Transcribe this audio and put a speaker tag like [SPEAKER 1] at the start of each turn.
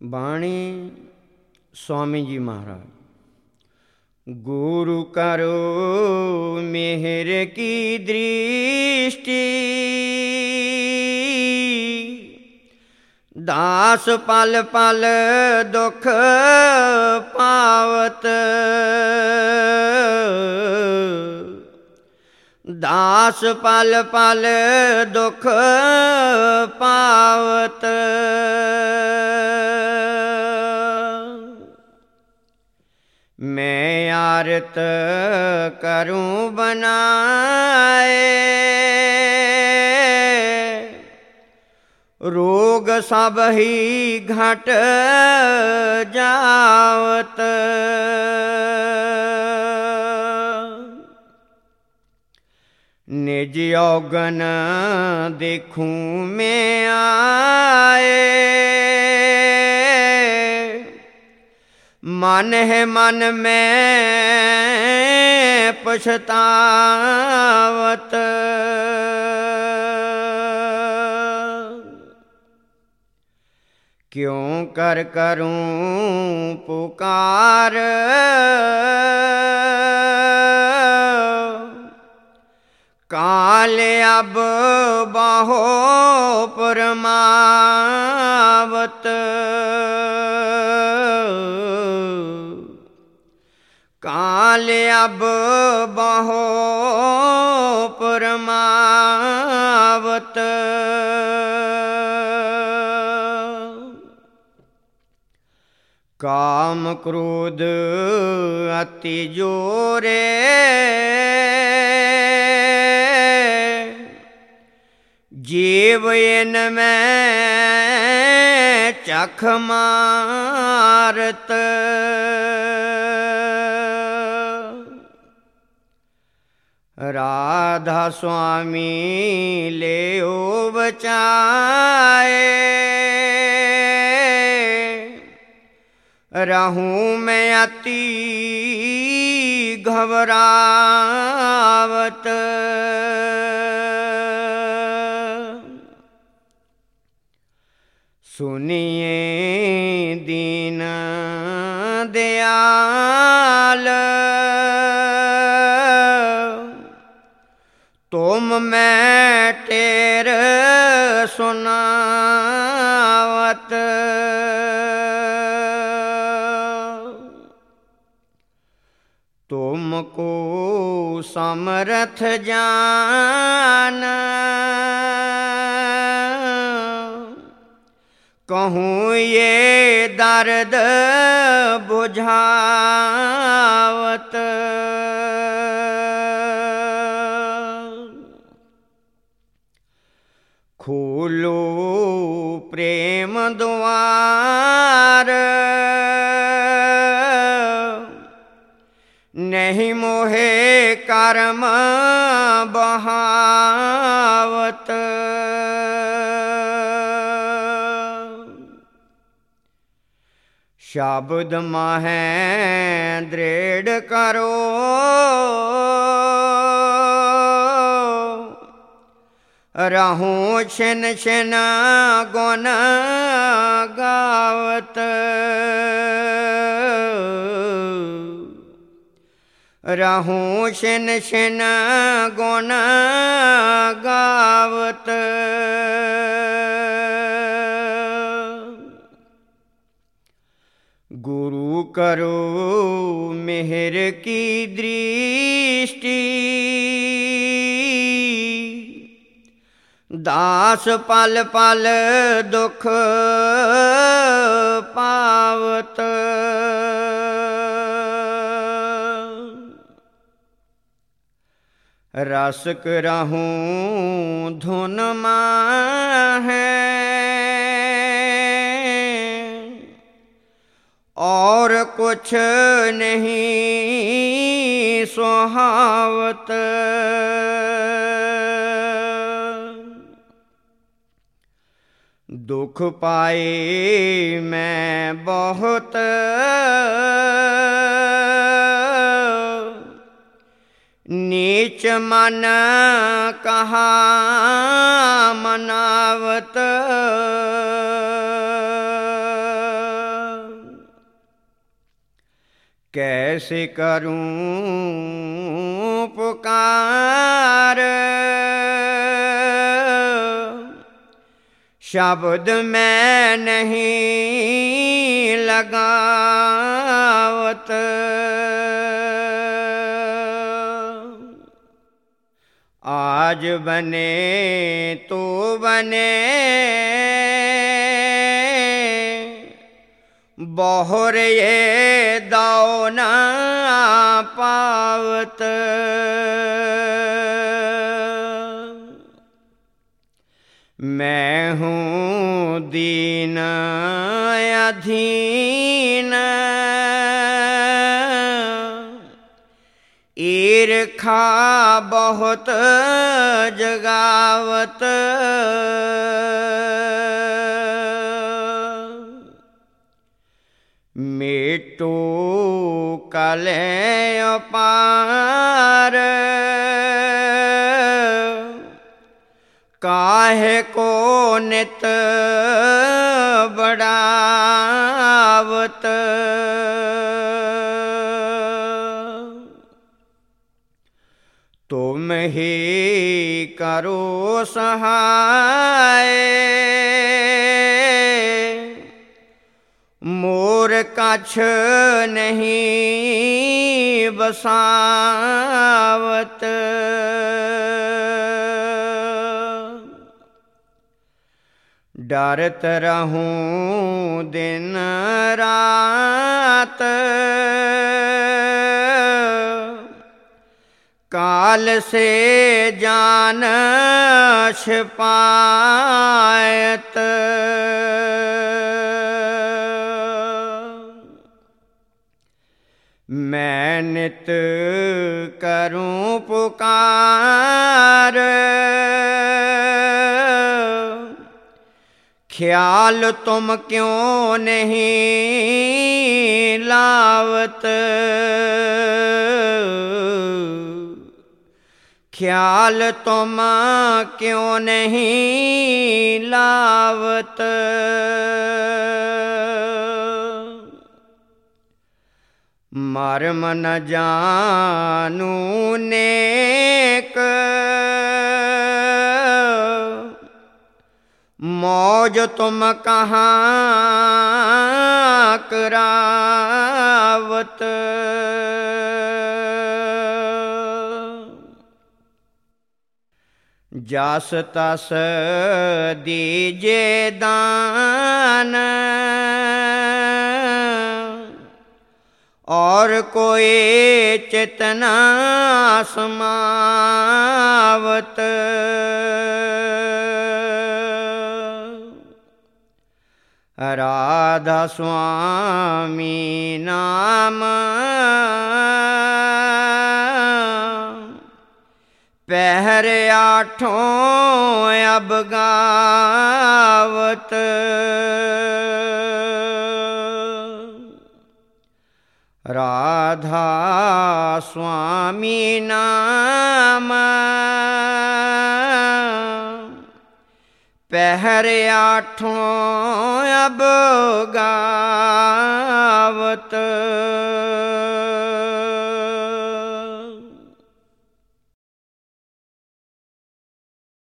[SPEAKER 1] बाणी स्वामी जी महाराज। गुरु करो मेहर की दृष्टि, दास पल पल दुख पावत। दास पल पल दुख पावत। मैं आरत करूं बनाए, रोग सब ही घट जावत। निज औगन देखूं मैं आए, मन है मन में पछतावत। क्यों कर करूं पुकार, काल अब बाहो परमावत। काल अब बाहो परमावत। काम क्रोध अति जोरे, जीव इन में चख मारत। राधा स्वामी ले बचाए, रहूं मैं अति घबरावत। सुनिए दीन दयाल, तुम मैं टेर सुनावत। तुमको समर्थ जान, कहूँ ये दर्द बुझावत। खोलो प्रेम द्वार, नहीं मोहे कर्म बहावत। शब्द माहे दृढ़ करो, रहूं छिन छिन गुण गावत। रहूं छिन छिन गुण गावत। गुरु करो मेहर की दृष्टि, दास पल पल दुख पावत। रसिक रहूं धुन माहे, और कुछ नहीं सुहावत। दुख पाए मैं बहुत, नीच मन कहा मनावत। कैसे करूं पुकार, शब्द मैं नहीं लगावत। आज बने तो बने बहुर ये दाव न पावत। मैं हूँ दीन अधीन, ईर्खा बहुत जगावत। मेटो कले पार, काहे को नित बढ़ावत। तुम ही करो सहाय, मोर कछ नहीं बसावत। डरत रहूं दिन रात, काल से जान छिपायत। मैं नित करूं पुकार, ख्याल तुम क्यों नहीं लावत। ख्याल तुम क्यों नहीं लावत। मर्म न जानू नेक, मौज तुम कहाँ करावत। जस तस दीजे दान, और कोई चितना समावत। राधा स्वामी नाम पहर आठों अब गावत। राधा स्वामी नाम पहर आठों अब गावत।